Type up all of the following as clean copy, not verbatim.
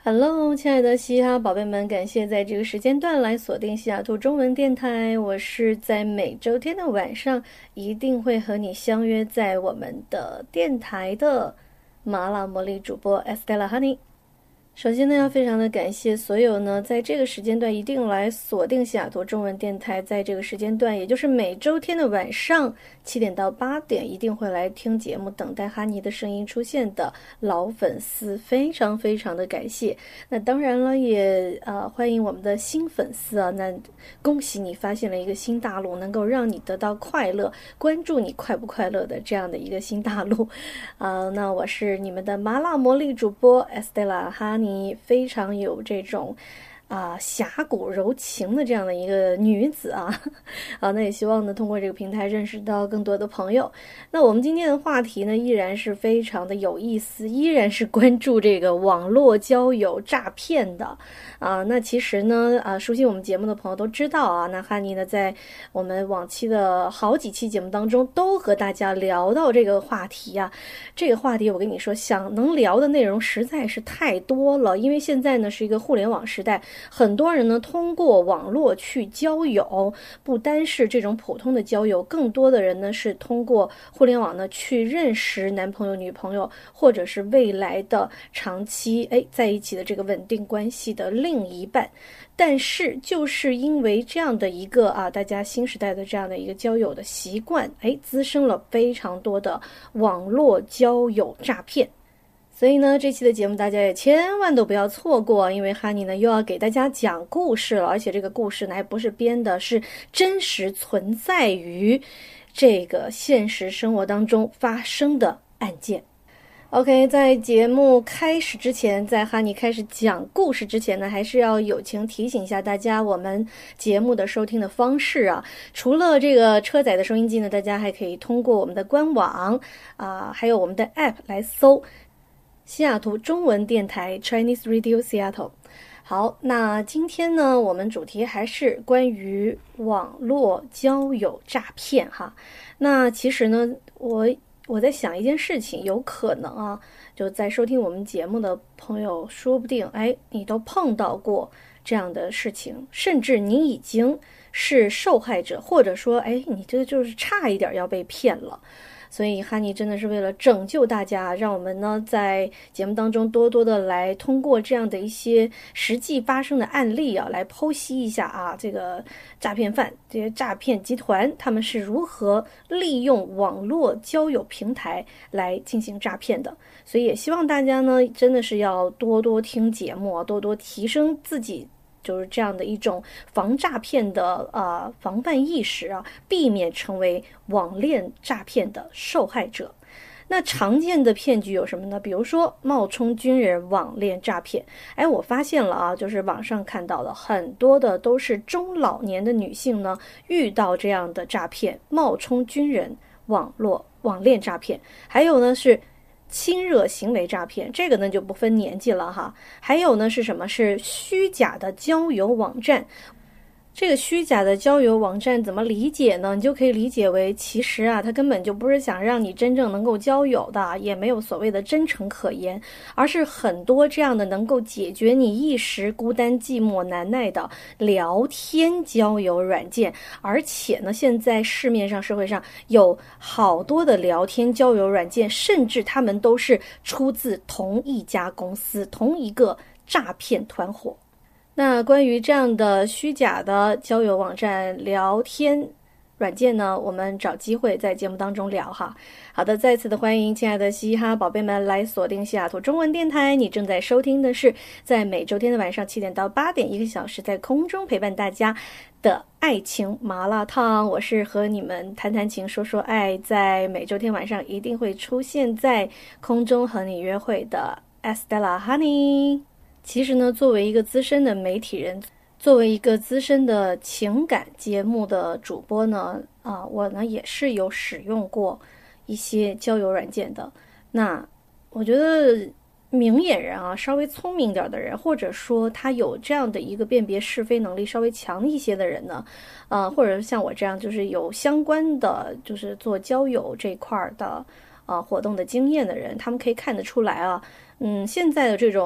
Hello，亲爱的嘻哈宝贝们，感谢在这个时间段来锁定西雅图中文电台。我是在每周天的晚上一定会和你相约在我们的电台的麻辣魔力主播 Estella Honey。首先呢，要非常的感谢所有呢，在这个时间段一定来锁定西雅图中文电台，在这个时间段，也就是每周天的晚上7点到8点，一定会来听节目，等待哈尼的声音出现的老粉丝，非常非常的感谢。那当然了，也欢迎我们的新粉丝啊，那恭喜你发现了一个新大陆，能够让你得到快乐，关注你快不快乐的这样的一个新大陆。那我是你们的麻辣魔力主播 Estella 哈尼。非常有这种侠骨柔情的这样的一个女子啊，那也希望呢通过这个平台认识到更多的朋友。那我们今天的话题呢依然是非常的有意思，依然是关注这个网络交友诈骗的那其实呢熟悉我们节目的朋友都知道啊，那哈尼呢在我们往期的好几期节目当中都和大家聊到这个话题啊。这个话题我跟你说，想能聊的内容实在是太多了，因为现在呢是一个互联网时代，很多人呢通过网络去交友，不单是这种普通的交友，更多的人呢是通过互联网呢去认识男朋友女朋友，或者是未来的长期在一起的这个稳定关系的另一半。但是就是因为这样的一个大家新时代的这样的一个交友的习惯，滋生了非常多的网络交友诈骗。所以呢，这期的节目大家也千万都不要错过，因为哈尼呢又要给大家讲故事了，而且这个故事呢还不是编的，是真实存在于这个现实生活当中发生的案件。OK， 在节目开始之前，在哈尼开始讲故事之前呢，还是要友情提醒一下大家我们节目的收听的方式啊。除了这个车载的收音机呢，大家还可以通过我们的官网还有我们的 App 来搜西雅图中文电台 Chinese Radio Seattle。 好，那今天呢我们主题还是关于网络交友诈骗哈。那其实呢我在想一件事情，有可能就在收听我们节目的朋友，说不定你都碰到过这样的事情，甚至你已经是受害者，或者说你这就是差一点要被骗了。所以哈尼真的是为了拯救大家，让我们呢在节目当中多多的来通过这样的一些实际发生的案例来剖析一下这个诈骗犯，这些诈骗集团他们是如何利用网络交友平台来进行诈骗的。所以也希望大家呢真的是要多多听节目，多多提升自己就是这样的一种防诈骗的防范意识避免成为网恋诈骗的受害者。那常见的骗局有什么呢？比如说冒充军人网恋诈骗。我发现了就是网上看到的很多的都是中老年的女性呢遇到这样的诈骗，冒充军人网恋诈骗。还有呢是亲热行为诈骗，这个呢就不分年纪了哈。还有呢是什么？是虚假的交友网站。这个虚假的交友网站怎么理解呢？你就可以理解为，其实它根本就不是想让你真正能够交友的，也没有所谓的真诚可言，而是很多这样的能够解决你一时孤单寂寞难耐的聊天交友软件。而且呢，现在市面上社会上有好多的聊天交友软件，甚至他们都是出自同一家公司，同一个诈骗团伙。那关于这样的虚假的交友网站聊天软件呢，我们找机会在节目当中聊哈。好的，再次的欢迎亲爱的嘻哈宝贝们来锁定西雅图中文电台，你正在收听的是在每周天的晚上7点到8点，1个小时在空中陪伴大家的爱情麻辣烫。我是和你们谈谈情说说爱，在每周天晚上一定会出现在空中和你约会的 Estella Honey。其实呢，作为一个资深的媒体人，作为一个资深的情感节目的主播呢，我呢也是有使用过一些交友软件的。那我觉得明眼人稍微聪明点的人，或者说他有这样的一个辨别是非能力稍微强一些的人呢，或者像我这样就是有相关的就是做交友这块的活动的经验的人，他们可以看得出来现在的这种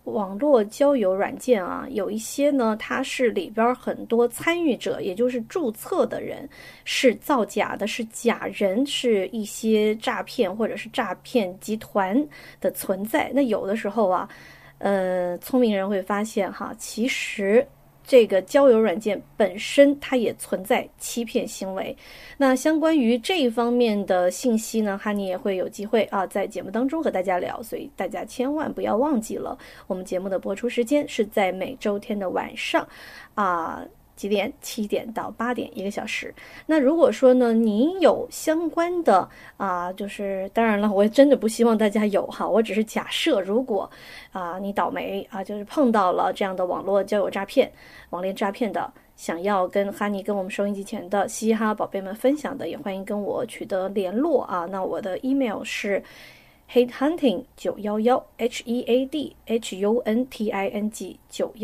网络交友软件啊，有一些呢，它是里边很多参与者，也就是注册的人是造假的，是假人，是一些诈骗或者是诈骗集团的存在。那有的时候啊，聪明人会发现哈，其实这个交友软件本身它也存在欺骗行为。那相关于这一方面的信息呢，哈尼也会有机会啊在节目当中和大家聊，所以大家千万不要忘记了，我们节目的播出时间是在每周天的晚上几点？7点到8点，1个小时。那如果说呢，你有相关的就是当然了，我真的不希望大家有哈，我只是假设，如果你倒霉就是碰到了这样的网络交友诈骗、网恋诈骗的，想要跟哈尼跟我们收音机前的嘻哈宝贝们分享的，也欢迎跟我取得联络啊。那我的 email 是headhunting911 headhunting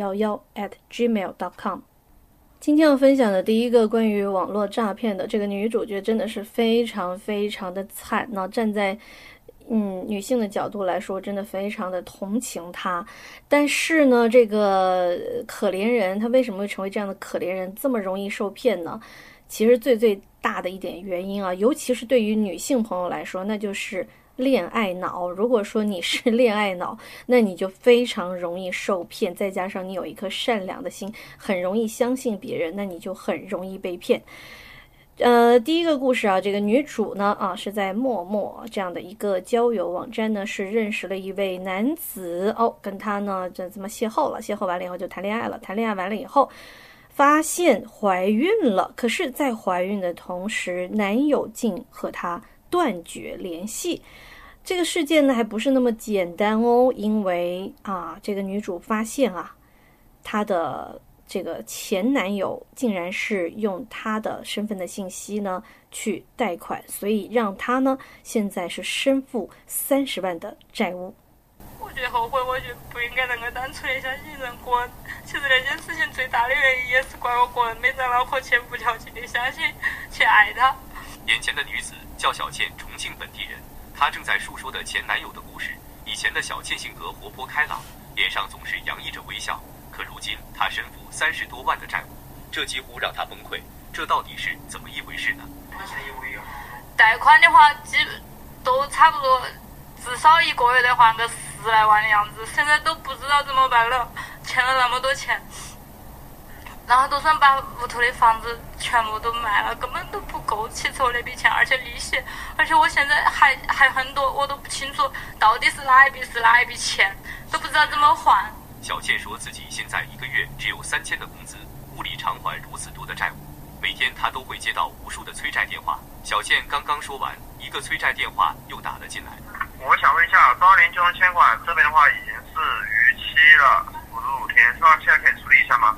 911@gmail.com。今天要分享的第一个关于网络诈骗的这个女主角真的是非常非常的惨，那站在女性的角度来说，真的非常的同情她。但是呢，这个可怜人她为什么会成为这样的可怜人，这么容易受骗呢？其实最大的一点原因啊，尤其是对于女性朋友来说，那就是恋爱脑。如果说你是恋爱脑，那你就非常容易受骗，再加上你有一颗善良的心，很容易相信别人，那你就很容易被骗。第一个故事啊，这个女主呢是在陌陌这样的一个交友网站呢，是认识了一位男子跟他呢这么邂逅了，邂逅完了以后就谈恋爱了，谈恋爱完了以后发现怀孕了，可是在怀孕的同时，男友竟和她断绝联系。这个事件呢还不是那么简单哦，因为这个女主发现她的这个前男友竟然是用她的身份的信息呢去贷款，所以让她呢现在是身负30万的债务。 我觉得后悔，我觉得不应该那么单纯的相信人过。其实那件事情最大的原因也是怪我个人没在脑壳前无条件的相信去爱他。 眼前的女子叫小倩，重庆本地人。她正在述说的前男友的故事。以前的小倩性格活泼开朗，脸上总是洋溢着微笑，可如今她身负30多万的债务，这几乎让她崩溃。这到底是怎么一回事呢？ 贷款的话基本都差不多，至少一个月得还个10来万的样子，现在都不知道怎么办了，欠了那么多钱，然后都算把屋头的房子全部都卖了，根本都不够起凑那笔钱，而且利息，而且我现在还很多，我都不清楚到底是哪一笔是哪一笔钱，都不知道怎么还。 小倩说自己现在1个月只有3000的工资，无力偿还如此多的债务，每天她都会接到无数的催债电话。小倩刚刚说完，一个催债电话又打了进来。 我想问一下，当年金融欠款这边的话已经是逾期了55天，是吧？现在可以处理一下吗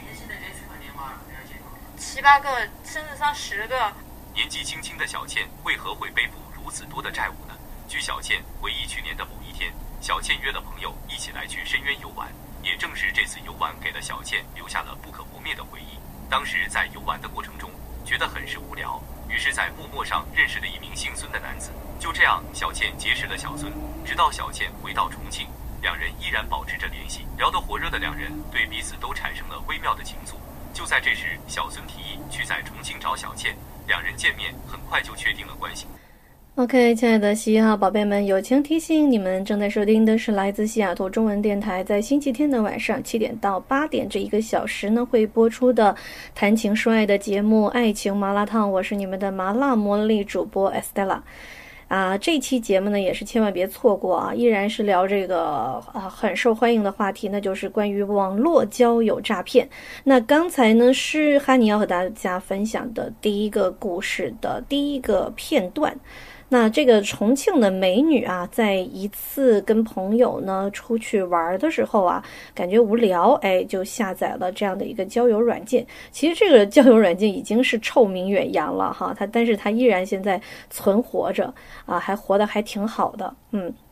？7、8个，甚至上10个。 年纪轻轻的小倩为何会背负如此多的债务呢？据小倩回忆，去年的某一天，小倩约了朋友一起来去深渊游玩，也正是这次游玩给了小倩留下了不可磨灭的回忆。当时在游玩的过程中，觉得很是无聊，于是在陌陌上认识了一名姓孙的男子。就这样，小倩结识了小孙，直到小倩回到重庆，两人依然保持着联系，聊得火热的两人对彼此都产生了微妙的情愫。就在这时，小孙提议去在重庆找小倩，两人见面，很快就确定了关系。 OK， 亲爱的嘻哈宝贝们，友情提醒你们正在收听的是来自西雅图中文电台，在星期天的晚上7点到8点这1个小时呢会播出的谈情说爱的节目《爱情麻辣烫》，我是你们的麻辣魔力主播 Estella。这期节目呢也是千万别错过啊！依然是聊这个很受欢迎的话题，那就是关于网络交友诈骗。那刚才呢是哈尼要和大家分享的第一个故事的第一个片段。那这个重庆的美女在一次跟朋友呢出去玩的时候感觉无聊，就下载了这样的一个交友软件。其实这个交友软件已经是臭名远扬了哈，但是它依然现在存活着还活得还挺好的。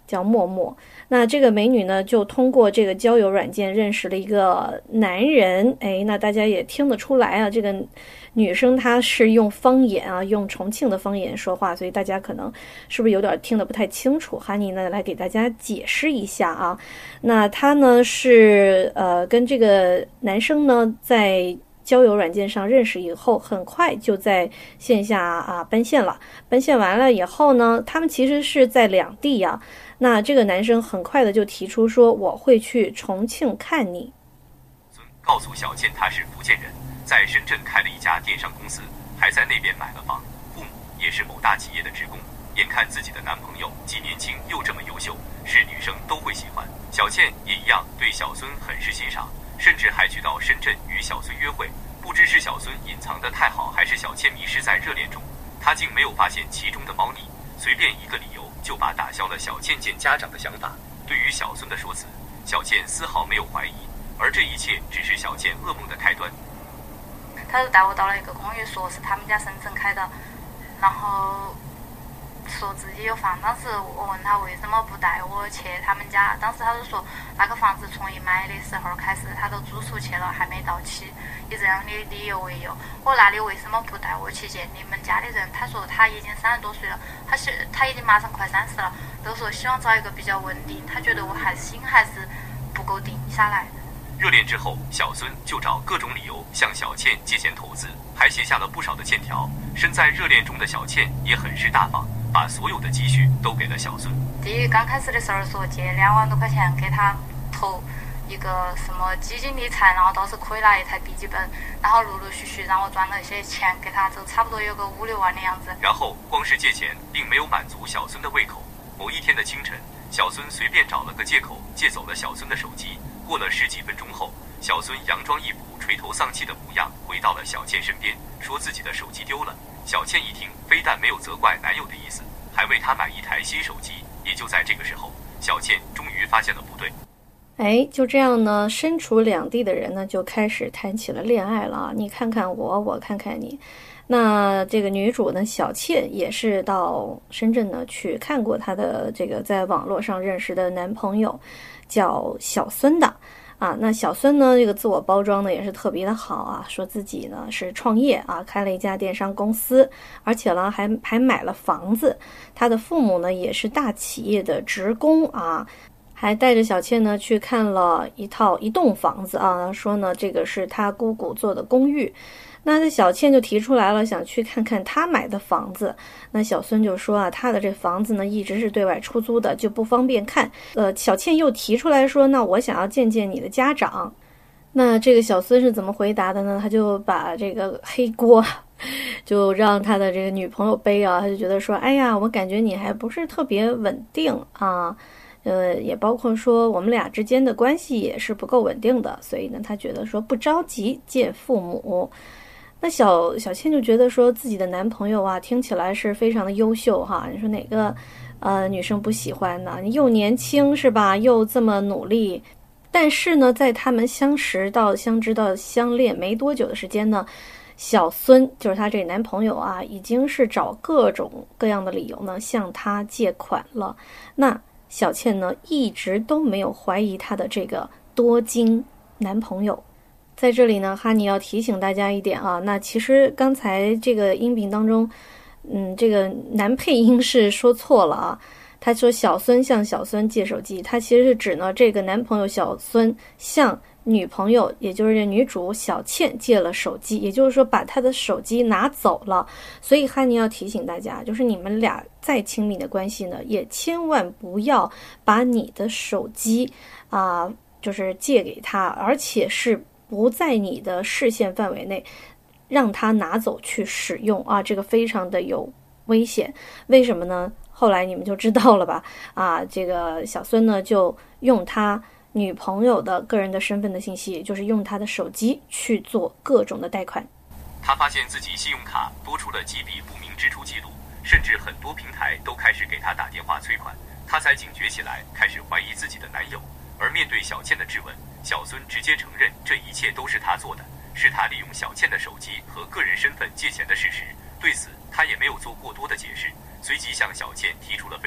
叫默默。那这个美女呢，就通过这个交友软件认识了一个男人。那大家也听得出来啊，这个女生她是用方言啊，用重庆的方言说话，所以大家可能是不是有点听得不太清楚？哈尼呢来给大家解释一下啊。那她呢是跟这个男生呢在交友软件上认识以后，很快就在线下奔现了。奔现完了以后呢，他们其实是在两地啊。那这个男生很快的就提出说，我会去重庆看你。 告诉小倩他是福建人，在深圳开了一家电商公司，还在那边买了房，父母也是某大企业的职工。眼看自己的男朋友既年轻又这么优秀，是女生都会喜欢。小倩也一样对小孙很是欣赏，甚至还去到深圳与小孙约会。不知是小孙隐藏得太好，还是小倩迷失在热恋中，她竟没有发现其中的猫腻，随便一个理由就把打消了小倩见家长的想法。对于小孙的说辞，小倩丝毫没有怀疑，而这一切只是小倩噩梦的开端。 他就带我到了一个公寓，说是他们家深圳开的，然后说自己有房。当时我问他为什么不带我去他们家，当时他就说那个房子从一买的时候开始他都租出去了，还没到期，以这样的理由为由。我那你为什么不带我去见你们家的人？他说他已经30多岁了，他已经马上快30了，都说希望找一个比较稳定，他觉得我心还是不够定下来。 热恋之后，小孙就找各种理由向小倩借钱投资，还写下了不少的欠条。身在热恋中的小倩也很是大方，把所有的积蓄都给了小孙。 第一刚开始的时候说借2万多块钱给他投一个什么基金理财，然后倒是可以拿一台笔记本，然后陆陆续续让我转了一些钱给他，就差不多有个5-6万的样子。 然后光是借钱并没有满足小孙的胃口。某一天的清晨，小孙随便找了个借口借走了小孙的手机。过了10几分钟后，小孙佯装一副垂头丧气的模样回到了小倩身边，说自己的手机丢了。小倩一听，非但没有责怪男友的意思，还为他买一台新手机。也就在这个时候，小倩终于发现了不对。 就这样呢，身处两地的人呢就开始谈起了恋爱了啊！你看看我，我看看你。那这个女主呢，小倩也是到深圳呢去看过她的这个在网络上认识的男朋友，叫小孙的啊。那小孙呢，这个自我包装呢也是特别的好啊，说自己呢是创业啊，开了一家电商公司，而且呢还买了房子。他的父母呢也是大企业的职工啊。还带着小倩呢去看了一栋房子啊，说呢这个是他姑姑做的公寓。那这小倩就提出来了，想去看看他买的房子。那小孙就说啊，他的这房子呢一直是对外出租的，就不方便看。小倩又提出来说，那我想要见见你的家长。那这个小孙是怎么回答的呢？他就把这个黑锅就让他的这个女朋友背啊，他就觉得说，哎呀，我感觉你还不是特别稳定啊。也包括说我们俩之间的关系也是不够稳定的，所以呢，他觉得说不着急见父母。那小倩就觉得说自己的男朋友啊，听起来是非常的优秀哈。你说哪个女生不喜欢呢？你又年轻是吧？又这么努力。但是呢，在他们相识到相知到相恋没多久的时间呢，小孙就是她这个男朋友啊，已经是找各种各样的理由呢向她借款了。那小倩呢一直都没有怀疑她的这个多金男朋友。在这里呢，哈尼要提醒大家一点啊，那其实刚才这个音频当中，这个男配音是说错了啊。他说小孙向小孙借手机，他其实是指呢这个男朋友小孙向女朋友，也就是这女主小倩借了手机，也就是说把她的手机拿走了。所以哈尼要提醒大家，就是你们俩再亲密的关系呢，也千万不要把你的手机就是借给他，而且是不在你的视线范围内让他拿走去使用啊，这个非常的有危险。为什么呢？后来你们就知道了吧？这个小孙呢就用他女朋友的个人的身份的信息，也就是用他的手机去做各种的贷款。 他发现自己信用卡多出了几笔不明支出记录，甚至很多平台都开始给他打电话催款，他才警觉起来，开始怀疑自己的男友。而面对小倩的质问，小孙直接承认这一切都是他做的，是他利用小倩的手机和个人身份借钱的事实。对此他也没有做过多的解释，随即向小倩提出了分手。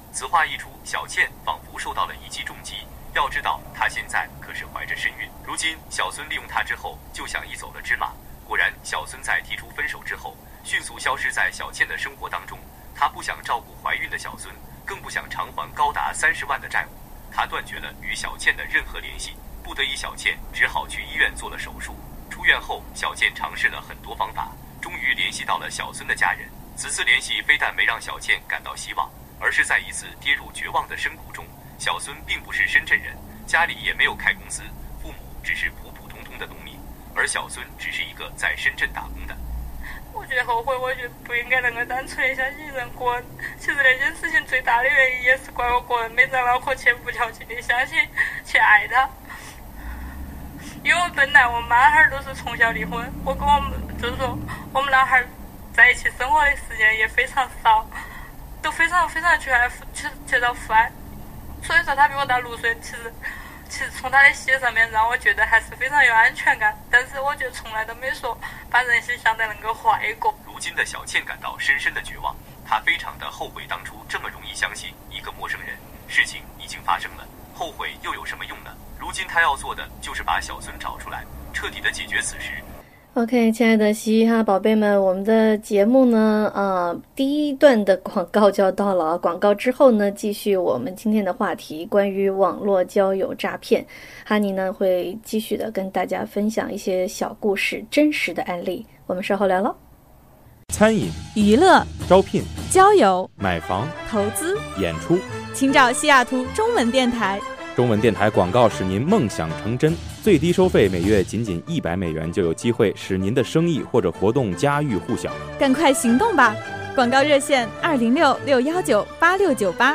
此话一出，小倩仿佛受到了一记重击。要知道，她现在可是怀着身孕。如今，小孙利用她之后，就想一走了之马。果然，小孙在提出分手之后，迅速消失在小倩的生活当中。他不想照顾怀孕的小孙，更不想偿还高达30万的债务。他断绝了与小倩的任何联系。不得已，小倩只好去医院做了手术。出院后，小倩尝试了很多方法，终于联系到了小孙的家人。此次联系非但没让小倩感到希望，而是再一次跌入绝望的深谷中。小孙并不是深圳人，家里也没有开公司，父母只是普普通通的农民，而小孙只是一个在深圳打工的。 我觉得后悔，我觉得不应该那么单纯的相信人个人。其实那件事情最大的原因也是怪我个人没长脑壳去无条件的相信去爱他。因为本来我妈孩儿都是从小离婚，我跟我们就是说我们男孩在一起生活的时间也非常少，都非常缺少父爱。所以说他比我大6岁，其实从他的血上面让我觉得还是非常有安全感，但是我觉得从来都没说把人心想得能够坏过。 如今的小倩感到深深的绝望，她非常的后悔当初这么容易相信一个陌生人。事情已经发生了，后悔又有什么用呢？如今她要做的就是把小孙找出来，彻底的解决此事。 OK， 亲爱的嘻哈宝贝们，我们的节目呢，第一段的广告就要到了。广告之后呢，继续我们今天的话题，关于网络交友诈骗。哈尼呢会继续的跟大家分享一些小故事、真实的案例。我们稍后聊喽。 餐饮、 娱乐、 招聘、 交友、 买房、 投资、 演出， 请找西雅图中文电台。 中文电台广告使您梦想成真，最低收费每月仅$100就有机会使您的生意或者活动家喻户晓。 赶快行动吧！广告热线206-619-8698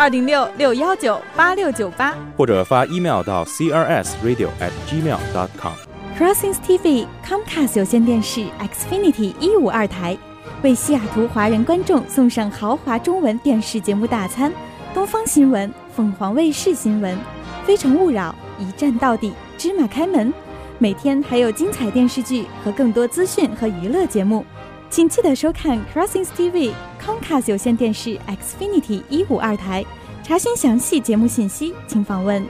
206-619-8698， 或者发 email 到 crsradio@gmail.com。 Crossings TV Comcast 有线电视 Xfinity 152台为西雅图华人观众送上豪华中文电视节目大餐，东方新闻、凤凰卫视新闻、非诚勿扰、一站到底、芝麻开门，每天还有精彩电视剧和更多资讯和娱乐节目，请记得收看 Crossings TV Comcast 有线电视 Xfinity 152台。查询详细节目信息，请访问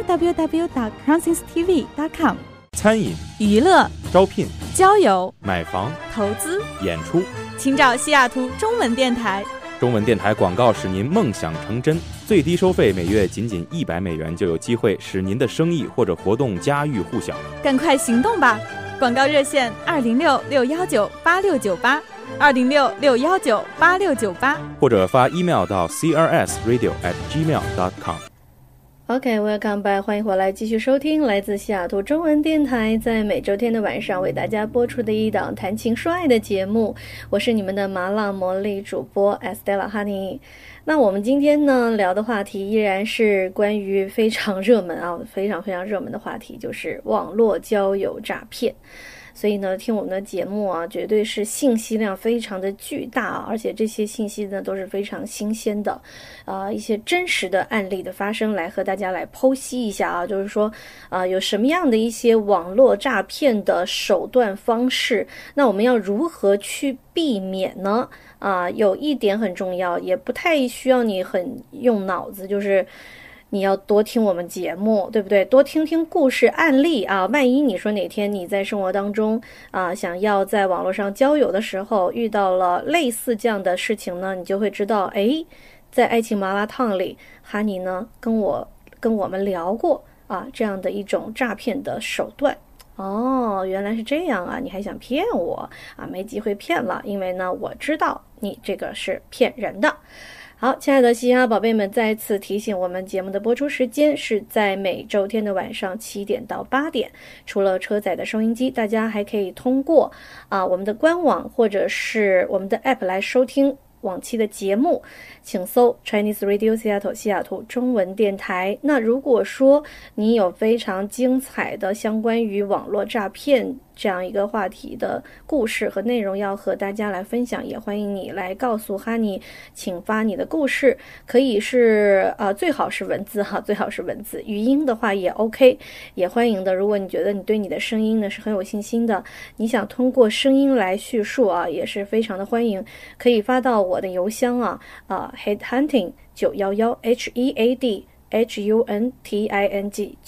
www.crossingstv.com。 餐饮、 娱乐、 招聘、 交友、 买房、 投资、 演出， 请找西雅图中文电台。 中文电台广告使您梦想成真，最低收费每月仅$100就有机会使您的生意或者活动家喻户晓。 赶快行动吧！广告热线206-619-8698 206-619-8698， 或者发 email 到 crsradio@gmail.com。 OK，welcome back， 欢迎回来，继续收听来自西雅图中文电台，在每周天的晚上为大家播出的一档谈情说爱的节目。我是你们的麻辣魔力主播 Estella Honey。那我们今天呢聊的话题依然是关于非常热门非常热门的话题，就是网络交友诈骗。所以呢，听我们的节目绝对是信息量非常的巨大，而且这些信息呢都是非常新鲜的，一些真实的案例的发生，来和大家来剖析一下就是说，有什么样的一些网络诈骗的手段方式，那我们要如何去避免呢？有一点很重要，也不太需要你很用脑子，就是你要多听我们节目，对不对？多听听故事案例万一你说哪天你在生活当中想要在网络上交友的时候遇到了类似这样的事情呢，你就会知道，在爱情麻辣烫里，哈尼呢跟我们聊过这样的一种诈骗的手段。原来是这样你还想骗我没机会骗了，因为呢我知道你这个是骗人的。好，亲爱的嘻哈宝贝们，再次提醒我们节目的播出时间是在每周天的晚上7点到8点。除了车载的收音机，大家还可以通过我们的官网或者是我们的 App 来收听往期的节目，请搜 Chinese Radio Seattle 西雅图中文电台。那如果说你有非常精彩的相关于网络诈骗这样一个话题的故事和内容要和大家来分享，也欢迎你来告诉哈尼，请发你的故事，可以是最好是文字哈，最好是文字，语音的话也 OK， 也欢迎的。如果你觉得你对你的声音呢是很有信心的，你想通过声音来叙述啊，也是非常的欢迎，可以发到我的邮箱headhunting 911 HEADHUNTING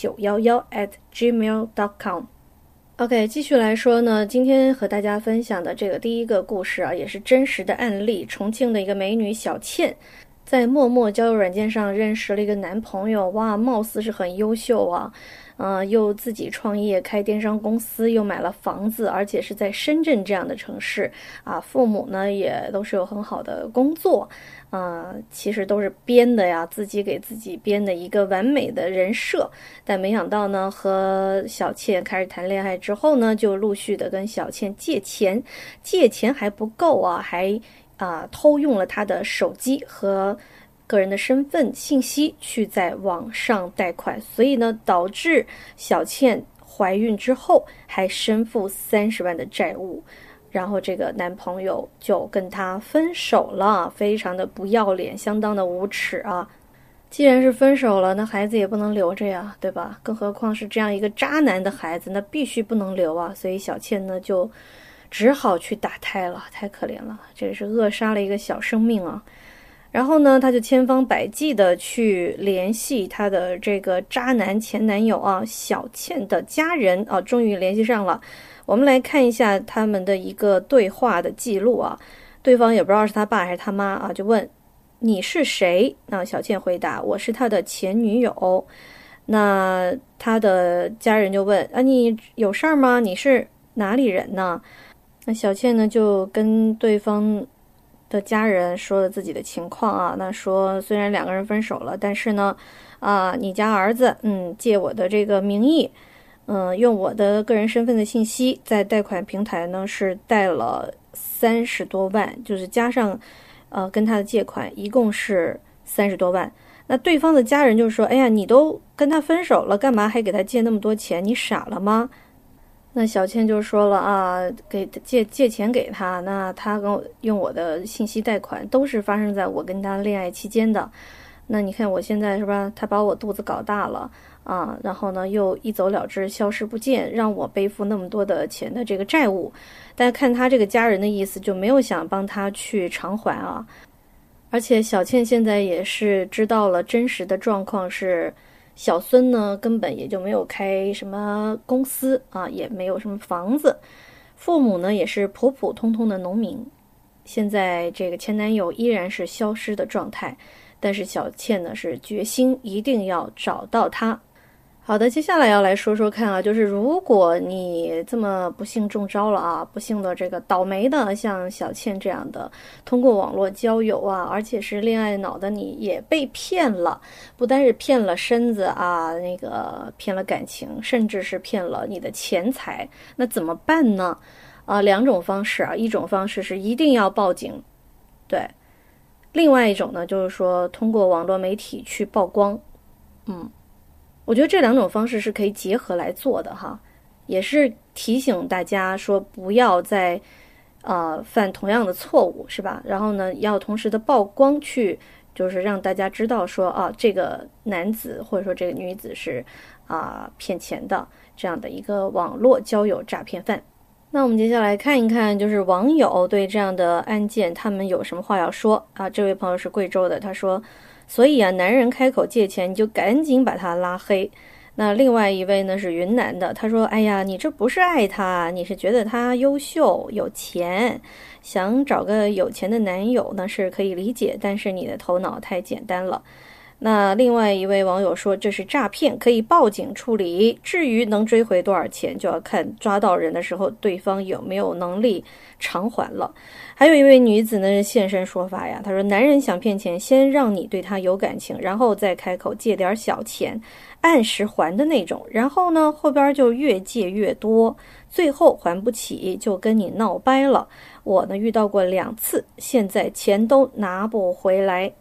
911@gmail.com。OK， 继续来说呢，今天和大家分享的这个第一个故事啊，也是真实的案例。重庆的一个美女小倩，在陌陌交友软件上认识了一个男朋友，哇，貌似是很优秀啊，又自己创业开电商公司，又买了房子，而且是在深圳这样的城市啊，父母呢也都是有很好的工作。其实都是编的呀，自己给自己编的一个完美的人设，但没想到呢，和小倩开始谈恋爱之后呢，就陆续的跟小倩借钱还不够啊，还偷用了她的手机和个人的身份信息去在网上贷款，所以呢，导致小倩怀孕之后还身负30万的债务。然后这个男朋友就跟她分手了，非常的不要脸，相当的无耻啊！既然是分手了，那孩子也不能留着呀，对吧？更何况是这样一个渣男的孩子，那必须不能留啊！所以小倩呢就只好去打胎了，太可怜了，这是扼杀了一个小生命啊！然后呢，她就千方百计的去联系她的这个渣男前男友啊，小倩的家人啊，终于联系上了。我们来看一下他们的一个对话的记录啊，对方也不知道是他爸还是他妈啊，就问你是谁？那小倩回答我是他的前女友。那他的家人就问你有事儿吗？你是哪里人呢？那小倩呢就跟对方的家人说了自己的情况啊，那说虽然2个人分手了，但是呢你家儿子借我的这个名义用我的个人身份的信息，在贷款平台呢是贷了30多万，就是加上跟他的借款一共是30多万。那对方的家人就说：“哎呀，你都跟他分手了，干嘛还给他借那么多钱？你傻了吗？”那小倩就说了给借钱给他，那他跟我用我的信息贷款，都是发生在我跟他恋爱期间的。那你看我现在是吧？他把我肚子搞大了。然后呢又一走了之，消失不见，让我背负那么多的钱的这个债务。但看他这个家人的意思，就没有想帮他去偿还啊。而且小倩现在也是知道了真实的状况是，小孙呢根本也就没有开什么公司啊，也没有什么房子，父母呢也是普普通通的农民。现在这个前男友依然是消失的状态，但是小倩呢是决心一定要找到他。好的，接下来要来说说看啊，就是如果你这么不幸中招了啊，不幸的这个倒霉的，像小倩这样的，通过网络交友啊，而且是恋爱脑的，你也被骗了，不单是骗了身子啊，骗了感情，甚至是骗了你的钱财，那怎么办呢？2种方式啊，一种方式是一定要报警，对，另外一种呢就是说通过网络媒体去曝光。我觉得这2种方式是可以结合来做的哈，也是提醒大家说不要再犯同样的错误，是吧？然后呢要同时的曝光，去就是让大家知道说这个男子或者说这个女子是骗钱的这样的一个网络交友诈骗犯。那我们接下来看一看，就是网友对这样的案件他们有什么话要说啊？这位朋友是贵州的，他说：所以男人开口借钱，你就赶紧把他拉黑。那另外一位呢是云南的，他说：哎呀，你这不是爱他，你是觉得他优秀有钱，想找个有钱的男友呢是可以理解，但是你的头脑太简单了。那另外一位网友说这是诈骗，可以报警处理，至于能追回多少钱，就要看抓到人的时候对方有没有能力偿还了。还有一位女子呢现身说法呀，她说男人想骗钱，先让你对他有感情，然后再开口借点小钱，按时还的那种，然后呢后边就越借越多，最后还不起就跟你闹掰了。我呢遇到过2次，现在钱都拿不回来。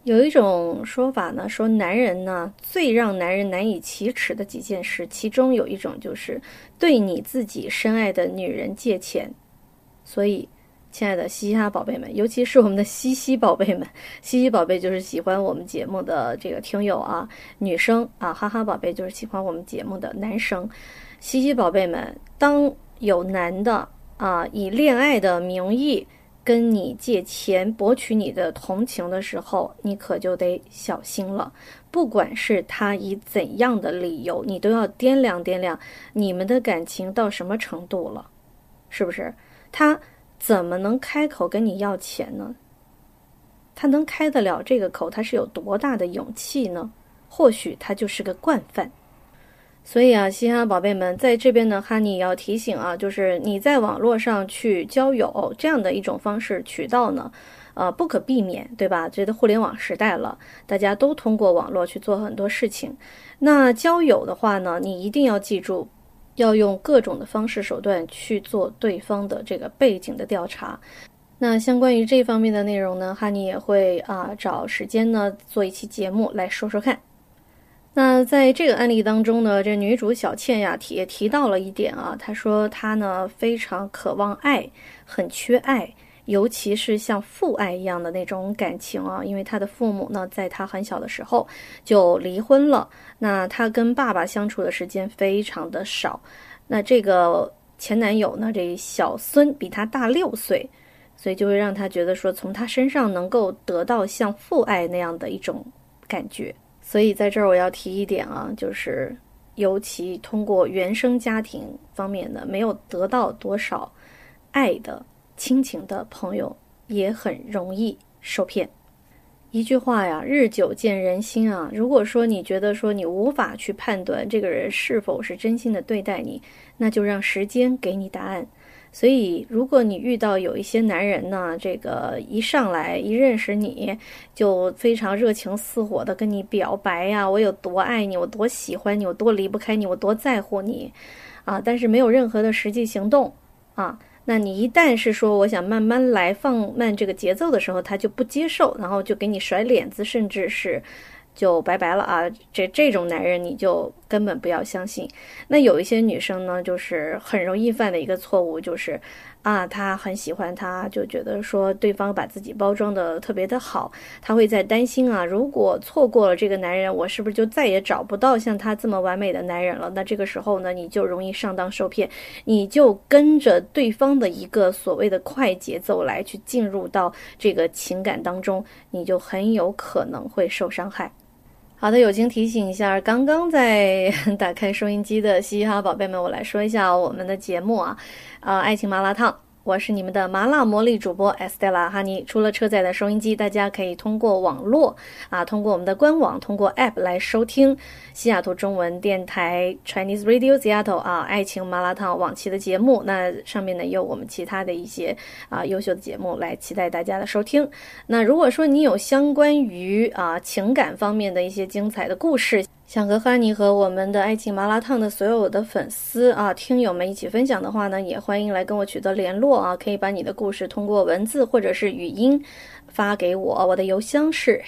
有一种说法呢，说男人呢最让男人难以启齿的几件事，其中有一种就是对你自己深爱的女人借钱。所以亲爱的嘻嘻哈宝贝们，尤其是我们的西西宝贝们，西西宝贝就是喜欢我们节目的这个听友啊，女生啊，哈哈宝贝就是喜欢我们节目的男生。西西宝贝们，当有男的啊以恋爱的名义跟你借钱博取你的同情的时候，你可就得小心了。不管是他以怎样的理由，你都要掂量掂量你们的感情到什么程度了，是不是？他怎么能开口跟你要钱呢？他能开得了这个口，他是有多大的勇气呢？或许他就是个惯犯。所以啊，嘻哈宝贝们，在这边呢，哈尼也要提醒啊，就是你在网络上去交友这样的一种方式渠道呢，不可避免，对吧？这个互联网时代了，大家都通过网络去做很多事情。那交友的话呢，你一定要记住，要用各种的方式手段去做对方的这个背景的调查。那相关于这方面的内容呢，哈尼也会找时间呢做一期节目来说说看。那在这个案例当中呢，这女主小倩呀也提到了一点啊，她说她呢非常渴望爱，很缺爱，尤其是像父爱一样的那种感情啊，因为她的父母呢在她很小的时候就离婚了，那她跟爸爸相处的时间非常的少。那这个前男友呢，这小孙比她大6岁，所以就会让她觉得说从她身上能够得到像父爱那样的一种感觉。所以在这儿我要提一点啊，就是尤其通过原生家庭方面的没有得到多少爱的亲情的朋友，也很容易受骗。一句话呀，日久见人心啊。如果说你觉得说你无法去判断这个人是否是真心的对待你，那就让时间给你答案。所以如果你遇到有一些男人呢，这个一上来一认识你就非常热情似火的跟你表白呀，我有多爱你，我多喜欢你，我多离不开你，我多在乎你啊，但是没有任何的实际行动啊，那你一旦是说我想慢慢来，放慢这个节奏的时候，他就不接受，然后就给你甩脸子，甚至是就拜拜了啊！这种男人你就根本不要相信。那有一些女生呢，就是很容易犯的一个错误，就是她很喜欢他，就觉得说对方把自己包装的特别的好，她会在担心如果错过了这个男人，我是不是就再也找不到像他这么完美的男人了？那这个时候呢，你就容易上当受骗，你就跟着对方的一个所谓的快节奏来去进入到这个情感当中，你就很有可能会受伤害。好的，友情提醒一下，刚刚在打开收音机的嘻哈宝贝们，我来说一下我们的节目爱情麻辣烫。我是你们的麻辣魔力主播 Estella 哈尼。除了车载的收音机，大家可以通过网络通过我们的官网，通过 App 来收听西雅图中文电台 Chinese Radio Seattle 爱情麻辣烫往期的节目。那上面呢有我们其他的一些优秀的节目，来期待大家的收听。那如果说你有相关于情感方面的一些精彩的故事，想和哈尼和我们的爱情麻辣烫的所有的粉丝听友们一起分享的话呢，也欢迎来跟我取得联络可以把你的故事通过文字或者是语音发给我，我的邮箱是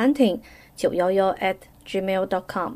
headhunting911@gmail.com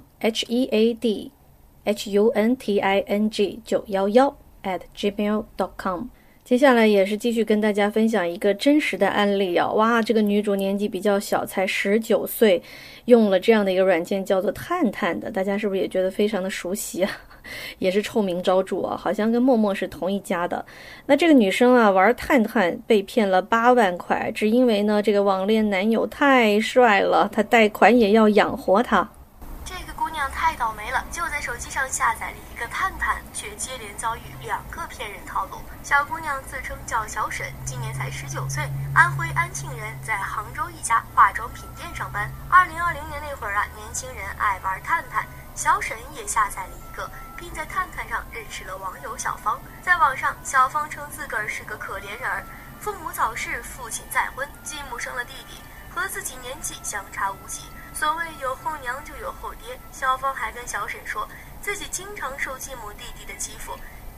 headhunting911@gmail.com。接下来也是继续跟大家分享一个真实的案例哇，这个女主年纪比较小，才19岁，用了这样的一个软件叫做探探的，大家是不是也觉得非常的熟悉也是臭名昭著好像跟陌陌是同一家的。那这个女生玩探探被骗了8万块，只因为呢这个网恋男友太帅了，他贷款也要养活他。 这个姑娘太倒霉了，就在手机上下载了一个探探，却接连遭遇2个骗人套路。小姑娘自称叫小沈，今年才19岁，安徽安庆人，在杭州一家化妆品店上班。2020年那会儿年轻人爱玩探探，小沈也下载了一个，并在探探上认识了网友小芳。在网上，小芳称自个儿是个可怜人儿，父母早逝，父亲再婚，继母生了弟弟，和自己年纪相差无几。所谓有后娘就有后爹，小芳还跟小沈说自己经常受继母弟弟的欺负，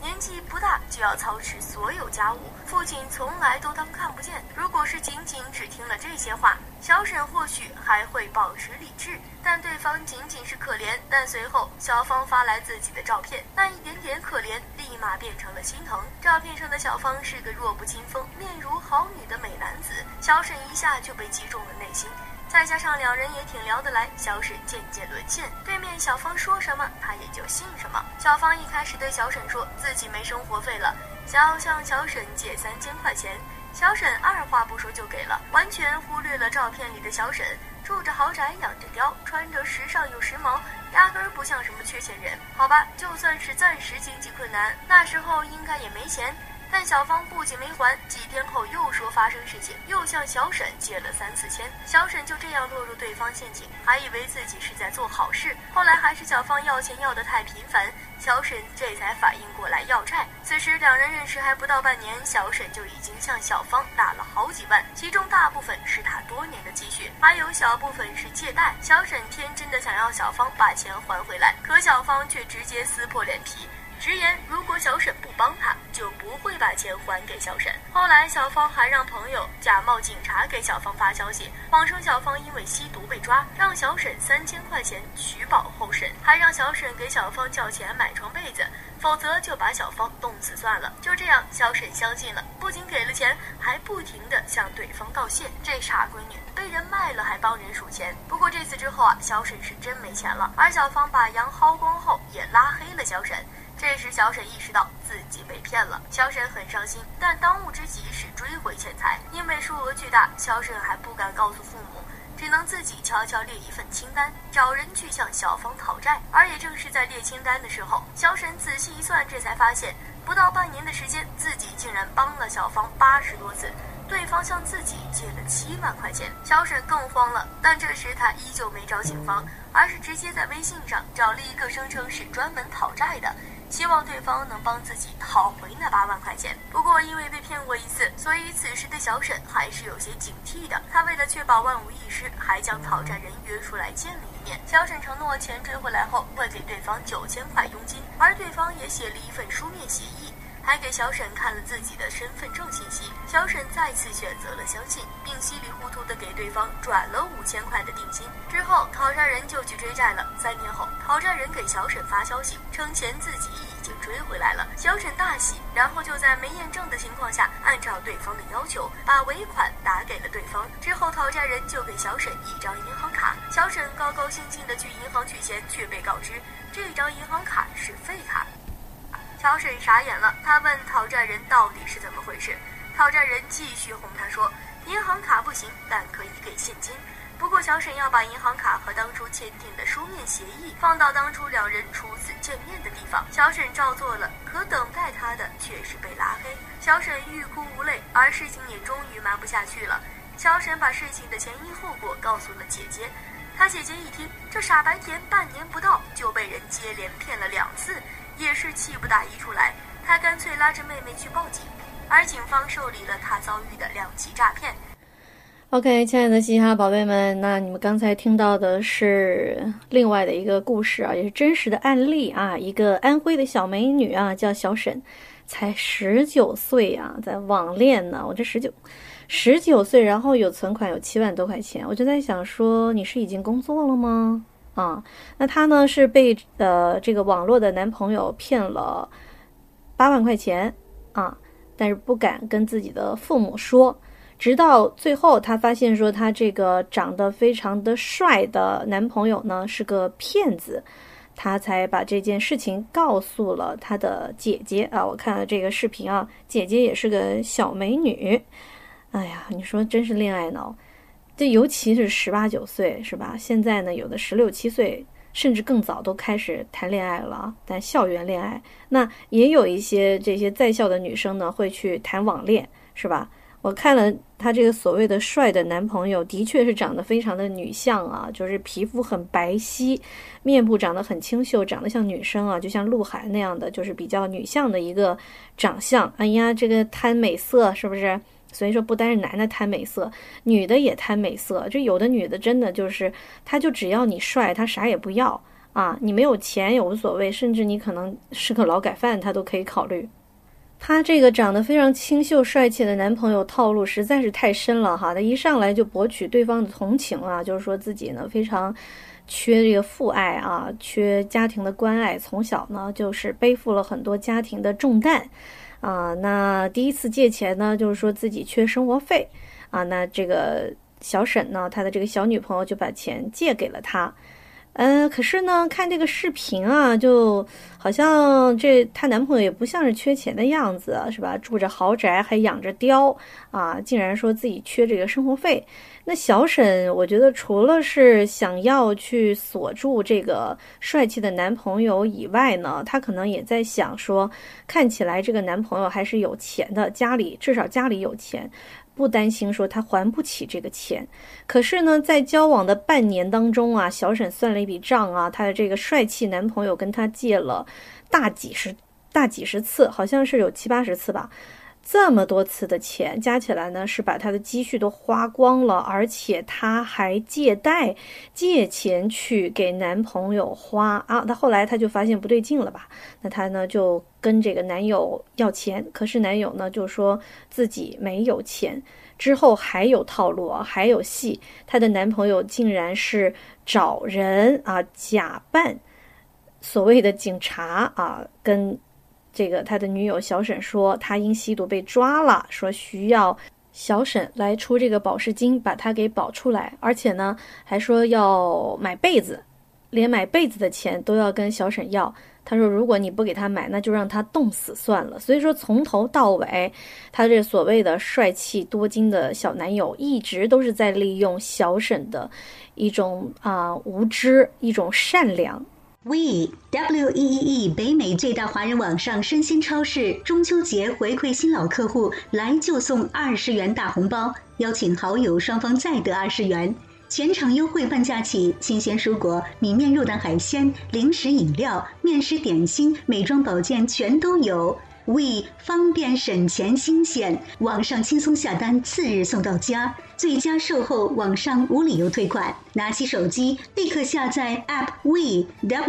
年纪不大就要操持所有家务，父亲从来都当看不见。如果是仅仅只听了这些话，小沈或许还会保持理智，但对方仅仅是可怜。但随后小芳发来自己的照片，那一点点可怜立马变成了心疼。照片上的小芳是个弱不禁风、面如好女的美男子，小沈一下就被击中了内心。再加上两人也挺聊得来，小沈渐渐沦陷，对面小芳说什么他也就信什么。小芳一开始对小沈说自己没生活费了，想要向小沈借3000块钱，小沈二话不说就给了，完全忽略了照片里的小沈住着豪宅，养着貂，穿着时尚又时髦，压根儿不像什么缺钱人。好吧，就算是暂时经济困难，那时候应该也没钱。但小芳不仅没还，几天后又说发生事情，又向小沈借了3-4千，小沈就这样落入对方陷阱，还以为自己是在做好事。后来还是小芳要钱要得太频繁，小沈这才反应过来要债。此时两人认识还不到半年，小沈就已经向小芳打了好几万，其中大部分是他多年的积蓄，还有小部分是借贷。小沈天真的想要小芳把钱还回来，可小芳却直接撕破脸皮，直言如果小沈不帮他，就不会把钱还给小沈。后来小芳还让朋友假冒警察给小芳发消息，谎称小芳因为吸毒被抓，让小沈3000块钱取保候审，还让小沈给小芳叫钱买床被子，否则就把小芳冻死算了。就这样，小沈相信了，不仅给了钱，还不停地向对方道谢。这傻闺女被人卖了还帮人数钱。不过这次之后小沈是真没钱了，而小芳把羊薅光后也拉黑了小沈。这时小沈意识到自己被骗了，小沈很伤心，但当务之急是追回钱财。因为数额巨大，小沈还不敢告诉父母，只能自己悄悄列一份清单，找人去向小芳讨债。而也正是在列清单的时候，小沈仔细一算，这才发现不到半年的时间，自己竟然帮了小芳80多次，对方向自己借了7万块钱。小沈更慌了，但这时他依旧没找警方，而是直接在微信上找了一个声称是专门讨债的，希望对方能帮自己讨回那8万块钱。不过因为被骗过一次，所以此时的小沈还是有些警惕的。他为了确保万无一失，还将讨债人约出来见了一面。小沈承诺钱追回来后会给对方9000块佣金，而对方也写了一份书面协议，还给小沈看了自己的身份证信息。小沈再次选择了相信，并稀里糊涂地给对方转了5000块的定金。之后讨债人就去追债了。3天后，讨债人给小沈发消息，称钱自己已经追回来了。小沈大喜，然后就在没验证的情况下，按照对方的要求把尾款打给了对方。之后讨债人就给小沈一张银行卡，小沈高高兴兴地去银行取钱，却被告知这张银行卡是废卡。小沈傻眼了，他问讨债人到底是怎么回事。讨债人继续哄他说，银行卡不行，但可以给现金。不过小沈要把银行卡和当初签订的书面协议放到当初两人初次见面的地方。小沈照做了，可等待他的却是被拉黑。小沈欲哭无泪，而事情也终于瞒不下去了。小沈把事情的前因后果告诉了姐姐。他姐姐一听，这傻白甜半年不到就被人接连骗了2次，也是气不打一处来。他干脆拉着妹妹去报警，而警方受理了他遭遇的2起诈骗。 OK， 亲爱的嘻哈宝贝们，那你们刚才听到的是另外的一个故事啊，也是真实的案例啊。一个安徽的小美女啊，叫小沈，才19岁啊，在网恋呢。我这19岁，然后有存款有7万多块钱，我就在想说，你是已经工作了吗？啊，那她呢是被这个网络的男朋友骗了8万块钱啊，但是不敢跟自己的父母说。直到最后，她发现说她这个长得非常的帅的男朋友呢是个骗子，她才把这件事情告诉了她的姐姐啊。我看了这个视频啊，姐姐也是个小美女。哎呀，你说真是恋爱脑，这尤其是18、19岁是吧？现在呢，有的16、17岁甚至更早都开始谈恋爱了，但校园恋爱。那也有一些这些在校的女生呢会去谈网恋，是吧？我看了她这个所谓的帅的男朋友，的确是长得非常的女相啊，就是皮肤很白皙，面部长得很清秀，长得像女生啊，就像鹿晗那样的，就是比较女相的一个长相。哎呀，这个贪美色是不是？所以说不单是男的贪美色，女的也贪美色。这有的女的真的就是，她就只要你帅，她啥也不要啊，你没有钱也无所谓，甚至你可能是个劳改犯，他都可以考虑。她这个长得非常清秀帅气的男朋友套路实在是太深了哈，他一上来就博取对方的同情啊，就是说自己呢非常缺这个父爱啊，缺家庭的关爱，从小呢就是背负了很多家庭的重担啊。那第一次借钱呢，就是说自己缺生活费啊，那这个小沈呢，他的这个小女朋友就把钱借给了他。可是呢，看这个视频啊，就好像她男朋友也不像是缺钱的样子，是吧？住着豪宅，还养着貂啊，竟然说自己缺这个生活费。那小沈，我觉得除了是想要去锁住这个帅气的男朋友以外呢，她可能也在想说，看起来这个男朋友还是有钱的，至少家里有钱。不担心说他还不起这个钱。可是呢，在交往的半年当中啊，小沈算了一笔账啊，她的这个帅气男朋友跟她借了大几十次，好像是有70-80次吧，这么多次的钱加起来呢，是把她的积蓄都花光了，而且她还借钱去给男朋友花啊。后来她就发现不对劲了吧，那她呢就跟这个男友要钱，可是男友呢就说自己没有钱。之后还有套路啊，还有戏，她的男朋友竟然是找人啊，假扮所谓的警察啊，跟这个他的女友小沈说他因吸毒被抓了，说需要小沈来出这个保释金把他给保出来，而且呢还说要买被子，连买被子的钱都要跟小沈要。他说如果你不给他买，那就让他冻死算了。所以说从头到尾，他这所谓的帅气多金的小男友一直都是在利用小沈的一种无知，一种善良。 WEEE 北美最大华人网上生鲜超市中秋节回馈新老客户，来就送20元大红包，邀请好友双方再得20元，全场优惠半价起，新鲜蔬果、米面肉蛋海鲜、零食饮料、面食点心、美妆保健全都有。We 方便省钱新鲜，网上轻松下单，次日送到家，最佳售后，网上无理由退款。拿起手机立刻下载 App We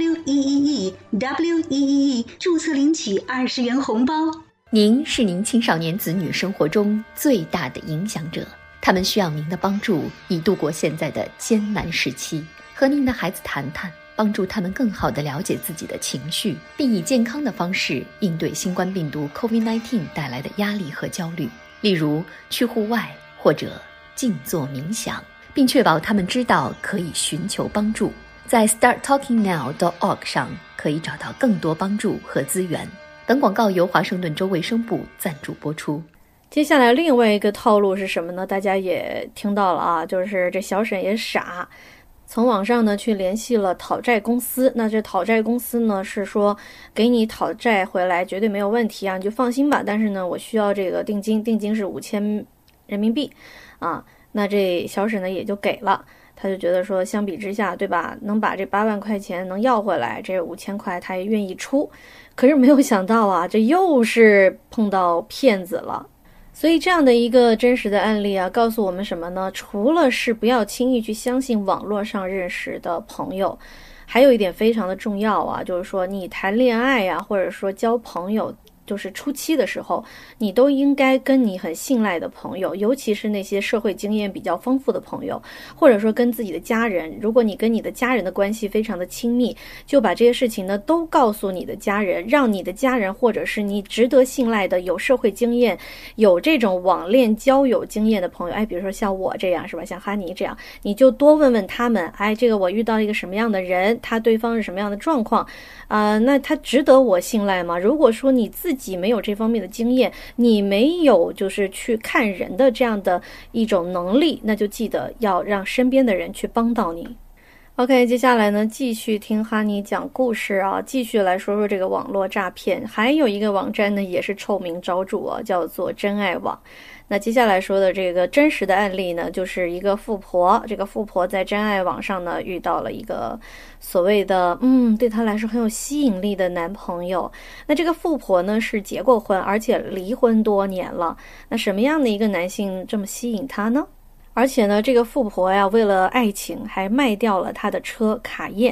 WEEE 注册领取20元红包。 您是您青少年子女生活中最大的影响者，他们需要您的帮助，以度过现在的艰难时期。和您的孩子谈谈，帮助他们更好地了解自己的情绪，并以健康的方式应对新冠病毒 COVID-19 带来的压力和焦虑，例如去户外或者静坐冥想，并确保他们知道可以寻求帮助。在 starttalkingnow.org 上可以找到更多帮助和资源。本广告由华盛顿州卫生部赞助播出。 接下来另外一个套路是什么呢？大家也听到了啊，就是这小沈也傻，从网上呢去联系了讨债公司。那这讨债公司呢是说给你讨债回来绝对没有问题啊，你就放心吧，但是呢我需要这个定金是5000人民币啊。那这小沈呢也就给了，他就觉得说相比之下，对吧，能把这8万块钱能要回来，这5000块他也愿意出。可是没有想到啊，这又是碰到骗子了。所以这样的一个真实的案例啊，告诉我们什么呢？除了是不要轻易去相信网络上认识的朋友，还有一点非常的重要啊，就是说你谈恋爱啊，或者说交朋友，就是初期的时候，你都应该跟你很信赖的朋友，尤其是那些社会经验比较丰富的朋友，或者说跟自己的家人，如果你跟你的家人的关系非常的亲密，就把这些事情呢都告诉你的家人，让你的家人或者是你值得信赖的有社会经验、有这种网恋交友经验的朋友，比如说像我这样是吧，像哈尼这样，你就多问问他们，这个我遇到一个什么样的人，对方是什么样的状况那他值得我信赖吗？如果说你自己没有这方面的经验，你没有就是去看人的这样的一种能力，那就记得要让身边的人去帮到你。OK， 接下来呢，继续听哈尼讲故事啊，继续来说说这个网络诈骗。还有一个网站呢，也是臭名昭著啊，叫做真爱网。那接下来说的这个真实的案例呢，就是一个富婆，这个富婆在真爱网上呢遇到了一个所谓的对她来说很有吸引力的男朋友。那这个富婆呢是结过婚，而且离婚多年了。那什么样的一个男性这么吸引她呢？而且呢，这个富婆呀，为了爱情还卖掉了她的车卡宴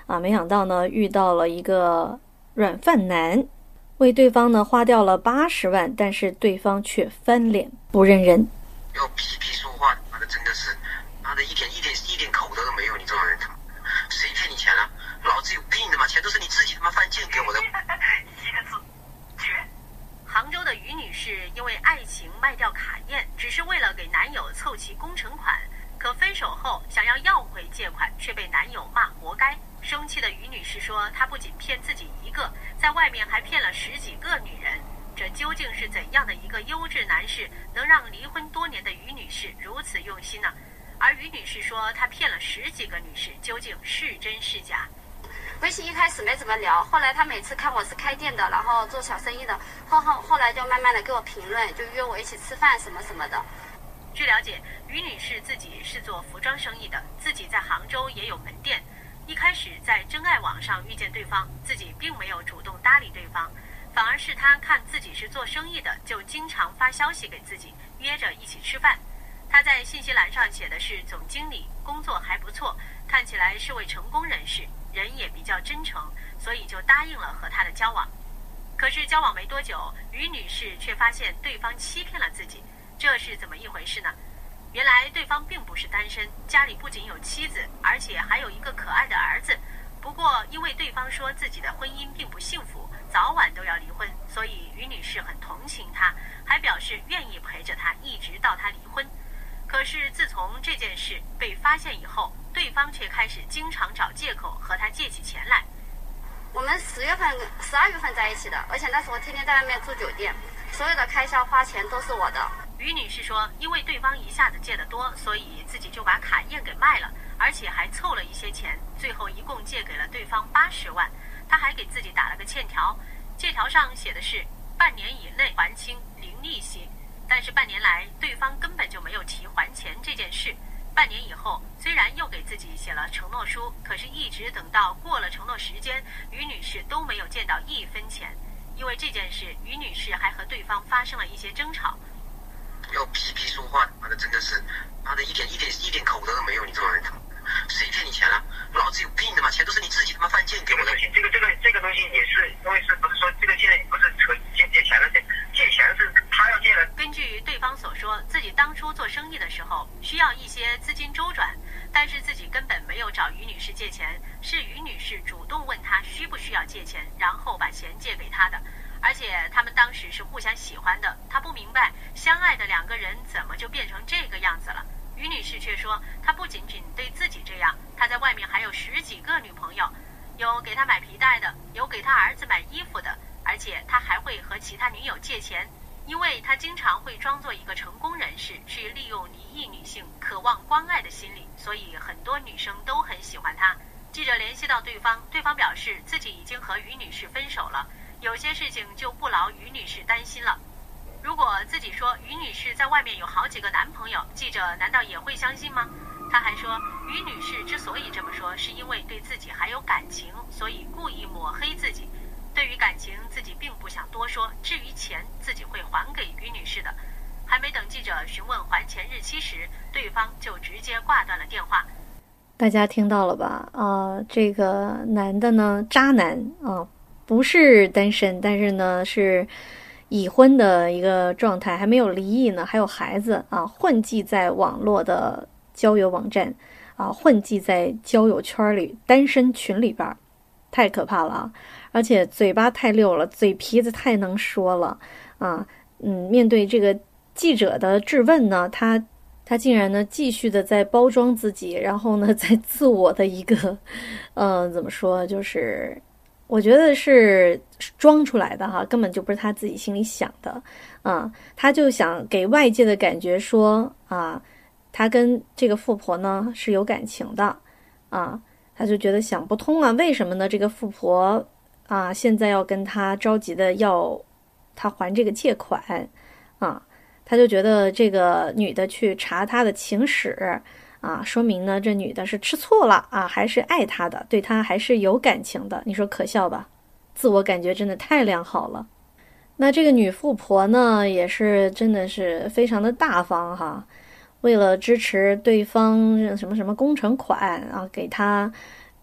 没想到呢遇到了一个软饭男，为对方呢花掉了80万，但是对方却翻脸不认人。 要皮皮说话，妈的真的是，妈的一点口德都没有，你这种人，谁骗你钱了？老子有病的吗？钱都是你自己他妈犯贱给我的。 一个字，绝。 杭州的于女士因为爱情卖掉卡宴，只是为了给男友凑齐工程款，可分手后想要要回借款，却被男友骂活该。生气的于女士说，她不仅骗自己一个，在外面还骗了10几个女人。这究竟是怎样的一个优质男士，能让离婚多年的于女士如此用心呢？而于女士说，她骗了10几个女士，究竟是真是假？ 微信一开始没怎么聊，后来他每次看我是开店的，然后做小生意的，后来就慢慢的给我评论，就约我一起吃饭什么什么的。 据了解，于女士自己是做服装生意的，自己在杭州也有门店。一开始在真爱网上遇见对方，自己并没有主动搭理对方，反而是他看自己是做生意的，就经常发消息给自己，约着一起吃饭。他在信息栏上写的是总经理，工作还不错，看起来是位成功人士，人也比较真诚，所以就答应了和他的交往。可是交往没多久，于女士却发现对方欺骗了自己，这是怎么一回事呢？原来对方并不是单身，家里不仅有妻子，而且还有一个可爱的儿子。不过因为对方说自己的婚姻并不幸福，早晚都要离婚，所以于女士很同情他，还表示愿意陪着他一直到他离婚。可是自从这件事被发现以后，对方却开始经常找借口和他借起钱来。 我们12月份在一起的，而且那时候天天在外面住酒店，所有的开销花钱都是我的。 于女士说，因为对方一下子借得多，所以自己就把卡宴给卖了，而且还凑了一些钱，最后一共借给了对方80万。她还给自己打了个欠条，借条上写的是半年以内还清零利息。但是半年来，对方根本就没有提还钱这件事。半年以后，虽然又给自己写了承诺书，可是一直等到过了承诺时间，于女士都没有见到1分钱。因为这件事，于女士还和对方发生了一些争吵。 要皮皮说话，妈的真的是，妈的一点口德都没有，你这种人，谁骗你钱了？老子有病的吗？钱都是你自己他妈犯贱给我的。这个东西也是，因为是不是说这个现在不是借钱了，借钱是他要借的。 根据对方所说，自己当初做生意的时候需要一些资金周转，但是自己根本没有找于女士借钱，是于女士主动问他需不需要借钱，然后把钱借给他的。而且他们当时是互相喜欢的，他不明白相爱的2个人怎么就变成这个样子了。于女士却说，她不仅仅对自己这样，她在外面还有10几个女朋友，有给她买皮带的，有给她儿子买衣服的，而且她还会和其他女友借钱，因为她经常会装作一个成功人士，去利用离异女性渴望关爱的心理，所以很多女生都很喜欢她。记者联系到对方，对方表示自己已经和于女士分手了，有些事情就不劳于女士担心了。如果自己说于女士在外面有好几个男朋友，记者难道也会相信吗？他还说，于女士之所以这么说，是因为对自己还有感情，所以故意抹黑自己。对于感情，自己并不想多说，至于钱，自己会还给于女士的。还没等记者询问还钱日期时，对方就直接挂断了电话。 大家听到了吧？这个男的呢，渣男啊，不是单身，但是呢是已婚的一个状态，还没有离异呢，还有孩子啊，混迹在网络的交友网站啊，混迹在交友圈里、单身群里边，太可怕了啊！而且嘴巴太溜了，嘴皮子太能说了啊！面对这个记者的质问呢，他竟然呢继续的在包装自己，然后呢在自我的一个怎么说，就是我觉得是装出来的哈，根本就不是他自己心里想的啊。他就想给外界的感觉说啊，他跟这个富婆呢是有感情的啊，他就觉得想不通啊，为什么呢？这个富婆啊现在要跟他着急的要他还这个借款啊。他就觉得这个女的去查他的情史啊，说明呢这女的是吃醋了啊，还是爱他的，对他还是有感情的。你说可笑吧？自我感觉真的太良好了。那这个女富婆呢，也是真的是非常的大方哈，为了支持对方什么什么工程款啊，给他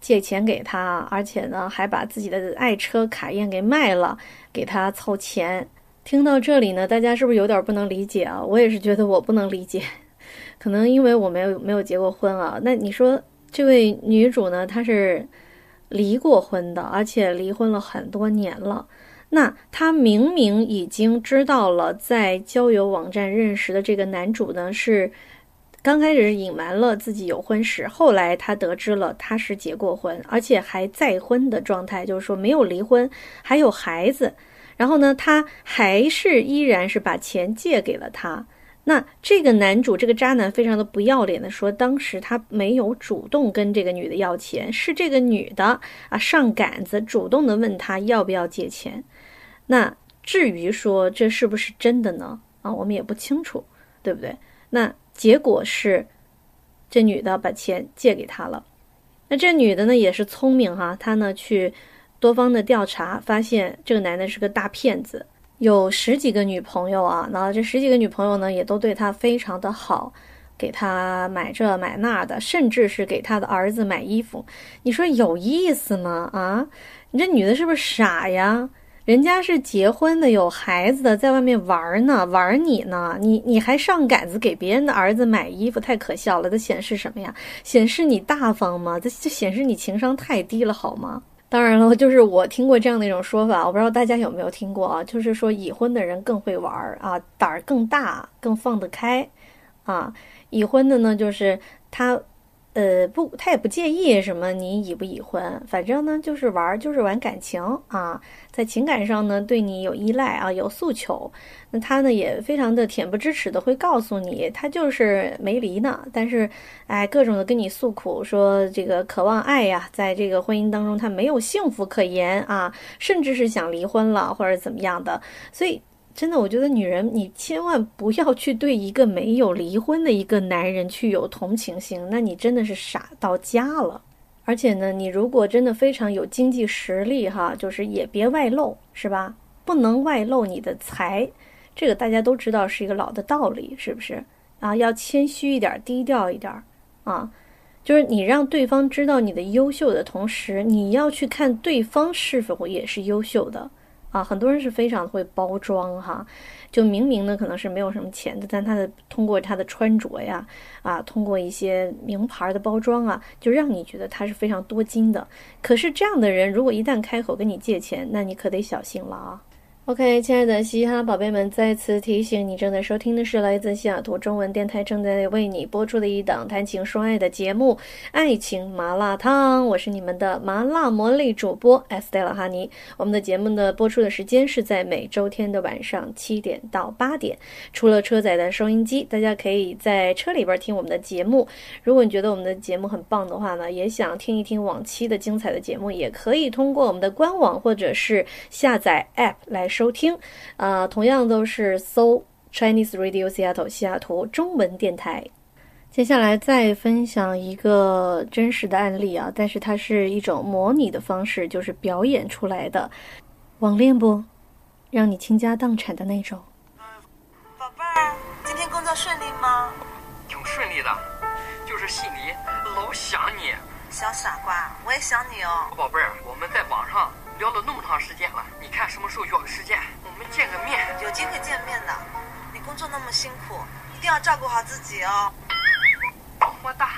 借钱给他，而且呢还把自己的爱车卡宴给卖了，给他凑钱。听到这里呢，大家是不是有点不能理解啊？我也是觉得我不能理解，可能因为我没有结过婚啊。那你说这位女主呢，她是离过婚的，而且离婚了很多年了。那她明明已经知道了，在交友网站认识的这个男主呢，是刚开始隐瞒了自己有婚史，后来她得知了他是结过婚，而且还再婚的状态，就是说没有离婚，还有孩子。然后呢，他还是依然是把钱借给了他。那这个男主，这个渣男非常的不要脸的说，当时他没有主动跟这个女的要钱，是这个女的上杆子主动的问他要不要借钱。那至于说这是不是真的呢？我们也不清楚，对不对？那结果是这女的把钱借给他了。那这女的呢也是聪明哈，她呢去多方的调查，发现这个男的是个大骗子，有10几个女朋友啊。那这10几个女朋友呢，也都对他非常的好，给他买这买那的，甚至是给他的儿子买衣服。你说有意思吗？啊，你这女的是不是傻呀？人家是结婚的，有孩子的，在外面玩呢，玩你呢，你还上杆子给别人的儿子买衣服，太可笑了。这显示什么呀？显示你大方吗？这显示你情商太低了好吗？当然了，就是我听过这样的一种说法，我不知道大家有没有听过啊，就是说已婚的人更会玩啊，胆儿更大，更放得开啊。已婚的呢，就是他他也不介意什么你已不已婚，反正呢就是玩感情啊，在情感上呢对你有依赖啊，有诉求。那他呢也非常的恬不知耻的会告诉你，他就是没离呢，但是各种的跟你诉苦，说这个渴望爱呀，在这个婚姻当中他没有幸福可言啊，甚至是想离婚了或者怎么样的。所以真的，我觉得女人，你千万不要去对一个没有离婚的一个男人去有同情心，那你真的是傻到家了。而且呢，你如果真的非常有经济实力哈，就是也别外露，是吧？不能外露你的财，这个大家都知道是一个老的道理，是不是啊？要谦虚一点，低调一点啊。就是你让对方知道你的优秀的同时，你要去看对方是否也是优秀的。很多人是非常会包装哈，就明明呢可能是没有什么钱的，但通过他的穿着呀，通过一些名牌的包装啊，就让你觉得他是非常多金的。可是这样的人如果一旦开口跟你借钱，那你可得小心了啊。OK， 亲爱的嘻哈宝贝们，再次提醒你，正在收听的是来自西雅图中文电台正在为你播出的一档谈情说爱的节目《爱情麻辣烫》，我是你们的麻辣魔力主播 Estella 哈尼。我们的节目的播出的时间是在每周天的晚上7点到8点，除了车载的收音机，大家可以在车里边听我们的节目。如果你觉得我们的节目很棒的话呢，也想听一听往期的精彩的节目，也可以通过我们的官网或者是下载 App 来收听，同样都是搜 Chinese Radio Seattle 西雅图中文电台。接下来再分享一个真实的案例啊，但是它是一种模拟的方式，就是表演出来的。网恋不？让你倾家荡产的那种。 宝贝儿，今天工作顺利吗？ 挺顺利的，就是心里老想你。 小傻瓜，我也想你哦。 宝贝儿，我们在网上聊了那么长时间了，你看什么时候约个时间，我们见个面。 有机会见面的。你工作那么辛苦，一定要照顾好自己哦。 么哒。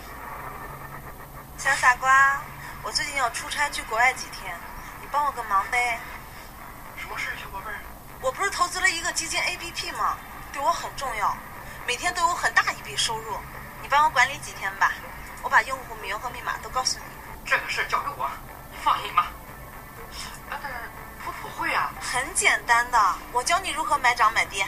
小傻瓜，我最近要出差去国外几天，你帮我个忙呗。 什么事，小宝贝儿？ 我不是投资了一个基金 APP 吗？对我很重要，每天都有很大一笔收入。你帮我管理几天吧，我把用户名和密码都告诉你。 这个事交给我，你放心吧。但是普普会啊。 很简单的，我教你如何买涨买跌。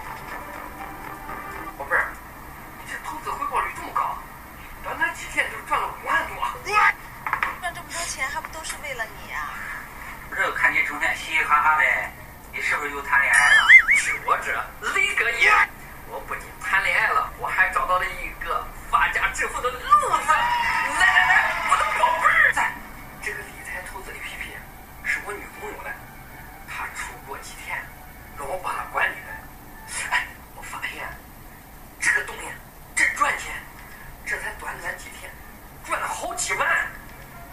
宝贝儿，你这投资回报率这么高，短短几天就赚了5万多。 赚这么多钱还不都是为了你啊？ 这看你整天嘻嘻哈哈的，你是不是又谈恋爱了？ 是我这雷哥爷，我不仅谈恋爱了，我还找到了一个发家致富的路子。来，我的宝贝儿，在这个理财投资 APP 是我女朋友的，她出国几天，让我帮她管理的。我发现这个东西真赚钱，这才短短几天赚了好几万。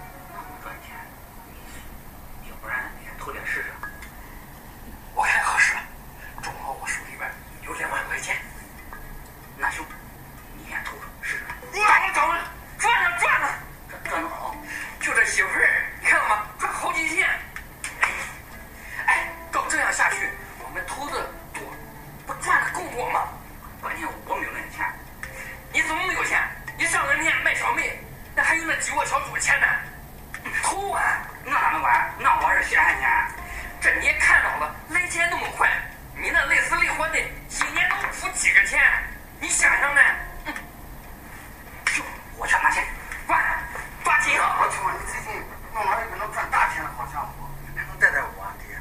也看到了，来钱那么快，你那累死累活的，一年能出几个钱？你想想呢？ 我想拿钱， 抓紧啊！ 我听说你最近弄了一个能赚大钱的好项目，还能带带我啊，爹。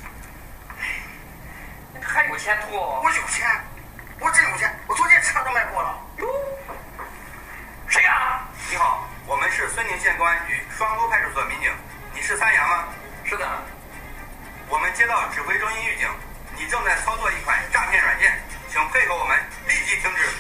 你还有前途？ 我有钱，我真有钱，我昨天车都卖过了。 哟，谁呀？ 你好，我们是孙宁县公安局双沟派出所民警，你是三阳吗？ 是的。 我们接到指挥中心预警，你正在操作一款诈骗软件，请配合我们立即停止。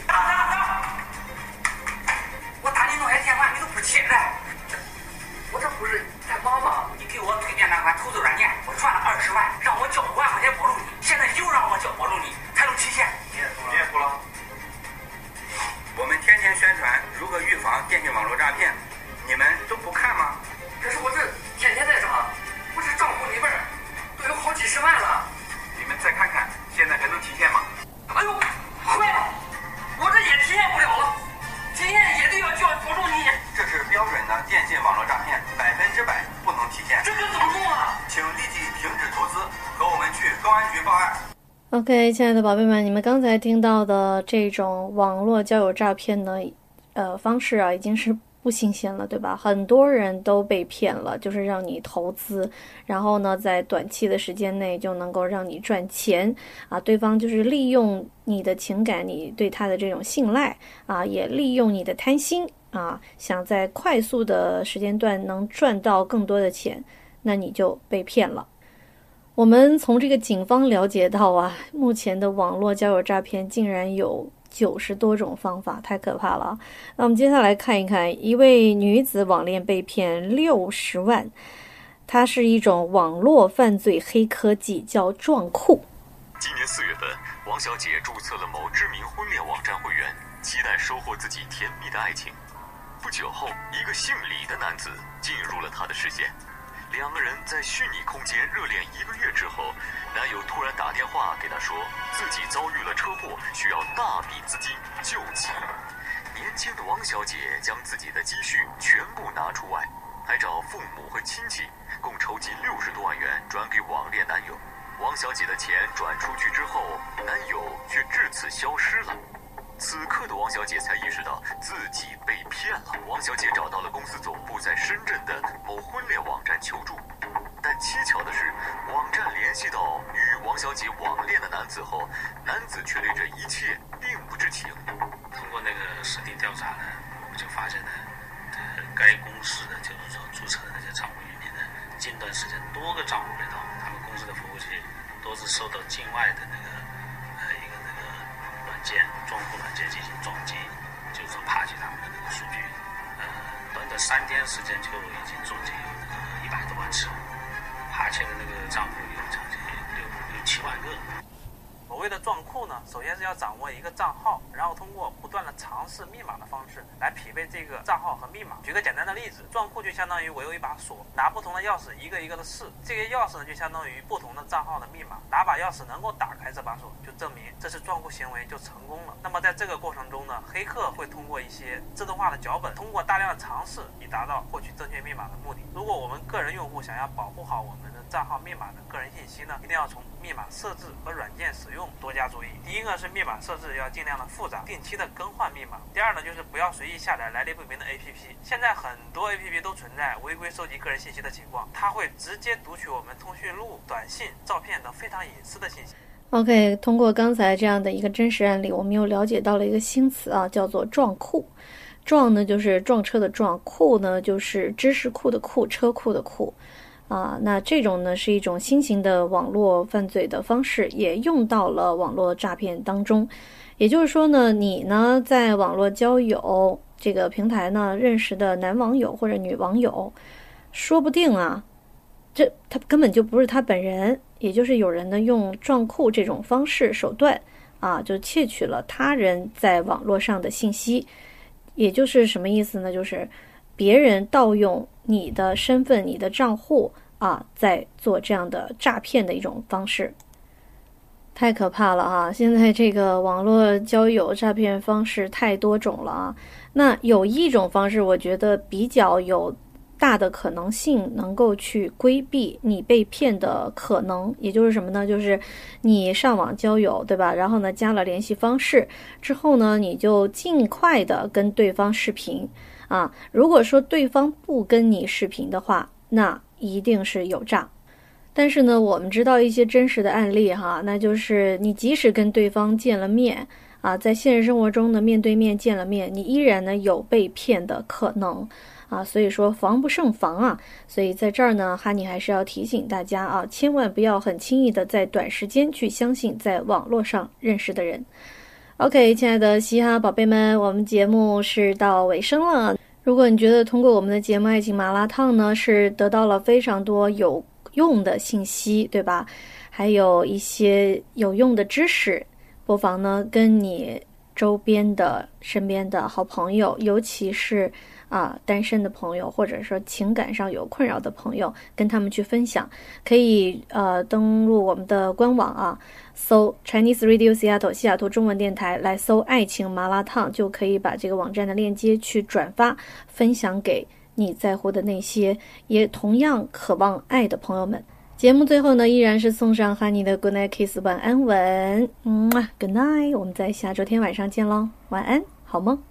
我打你弄些电话你都不接的，我这不是在忙吗？ 你给我推荐那款投资软件，我赚了20万，让我交5万块钱保住你，现在又让我交保住你，才能期限。你也服了？我们天天宣传如何预防电信网络诈骗，你们都不看吗？ 可是我这天天在涨，我这账户里边都有好几十万了。 你们再看看，现在还能提现吗？ 哎呦，坏了，我这也提现不了了，提现也得要交保住你。 这是标准的电信网络诈骗，100%不能提现。 这可怎么弄啊？ 请立即停止投资，和我们去公安局报案。 OK， 亲爱的宝贝们，你们刚才听到的这种网络交友诈骗呢，方式啊，已经是不新鲜了，对吧？很多人都被骗了，就是让你投资，然后呢，在短期的时间内就能够让你赚钱啊。对方就是利用你的情感，你对他的这种信赖啊，也利用你的贪心啊，想在快速的时间段能赚到更多的钱，那你就被骗了。我们从这个警方了解到啊，目前的网络交友诈骗竟然有90多种方法，太可怕了。那我们接下来看一看，一位女子网恋被骗60万，它是一种网络犯罪黑科技，叫撞库。 今年4月份，王小姐注册了某知名婚恋网站会员，期待收获自己甜蜜的爱情。不久后，一个姓李的男子进入了她的视线。2个人在虚拟空间热恋1个月之后，男友突然打电话给她说自己遭遇了车祸，需要大笔资金救急。年轻的王小姐将自己的积蓄全部拿出外，还找父母和亲戚共筹集60多万元转给网恋男友。王小姐的钱转出去之后，男友却至此消失了。此刻的王小姐才意识到自己被骗了。王小姐找到了公司总部在深圳的某婚恋网站求助，但蹊跷的是，网站联系到与王小姐网恋的男子后，男子却对这一切并不知情。 通过那个实地调查呢，我们就发现呢，该公司的就是说注册的那些账户里面呢，近段时间多个账户里头，他们公司的服务器都是受到境外的那个撞库软件进行撞击，就是说扒取他们的那个数据，短短3天时间就已经撞击有100多万次，扒窃的那个账户有将近6-7万个。 所谓的撞库呢，首先是要掌握一个账号，然后通过不断的尝试密码的方式来匹配这个账号和密码。举个简单的例子，撞库就相当于我有一把锁，拿不同的钥匙一个一个的试，这些钥匙呢就相当于不同的账号的密码，哪把钥匙能够打开这把锁，就证明这次撞库行为就成功了。那么在这个过程中呢，黑客会通过一些自动化的脚本，通过大量的尝试，以达到获取正确密码的目的。如果我们个人用户想要保护好我们的账号密码的个人信息呢，一定要从密码设置和软件使用多加注意。第一个是密码设置要尽量的复杂，定期的更换密码。第二呢，就是不要随意下载来历不明的 APP。现在很多 APP 都存在违规收集个人信息的情况，它会直接读取我们通讯录、短信、照片等非常隐私的信息。 OK， 通过刚才这样的一个真实案例，我们又了解到了一个新词啊，叫做撞库。撞呢就是撞车的撞，库呢就是知识库的库，车库的库。那这种呢是一种新型的网络犯罪的方式，也用到了网络诈骗当中。也就是说呢，你呢在网络交友这个平台呢认识的男网友或者女网友，说不定啊，他根本就不是他本人，也就是有人呢用撞库这种方式手段啊，就窃取了他人在网络上的信息。也就是什么意思呢？就是别人盗用你的身份、你的账户啊，在做这样的诈骗的一种方式，太可怕了啊！现在这个网络交友诈骗方式太多种了啊。那有一种方式，我觉得比较有大的可能性能够去规避你被骗的可能。也就是什么呢？就是你上网交友，对吧？然后呢，加了联系方式之后呢，你就尽快的跟对方视频啊。如果说对方不跟你视频的话，那一定是有诈。但是呢，我们知道一些真实的案例哈，那就是你即使跟对方见了面啊，在现实生活中呢，面对面见了面，你依然呢有被骗的可能啊，所以说防不胜防啊。所以在这儿呢，哈尼还是要提醒大家啊，千万不要很轻易的在短时间去相信在网络上认识的人。OK， 亲爱的嘻哈宝贝们，我们节目是到尾声了。如果你觉得通过我们的节目《爱情麻辣烫》呢，是得到了非常多有用的信息，对吧？还有一些有用的知识，不妨呢跟你周边的身边的好朋友，尤其是单身的朋友，或者说情感上有困扰的朋友，跟他们去分享。可以登录我们的官网啊，搜 Chinese Radio Seattle 西雅图中文电台，来搜爱情麻辣烫，就可以把这个网站的链接去转发分享给你在乎的那些也同样渴望爱的朋友们。节目最后呢，依然是送上哈尼的 Good Night Kiss 晚安吻，Good night， 我们在下周天晚上见喽，晚安，好梦。